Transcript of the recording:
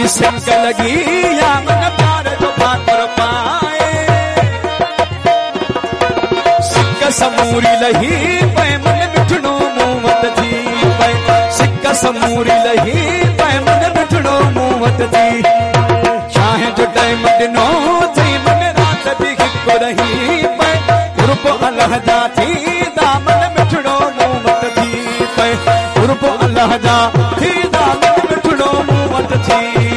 सिक लगी या मन प्यार जो पात्र पाए सिक समूरी लही पे मन मिठड़ो मूवत थी पे सिक समूरी लही पे मन मिठड़ो मूवत थी चाहे जो टाइम दिनो थी मन रात भी हिक रही पे रूप अल्लाह जा थी दामन मिठड़ो मूवत थी पे रूप अल्लाह जा थी दामन मिठड़ो मूवत थी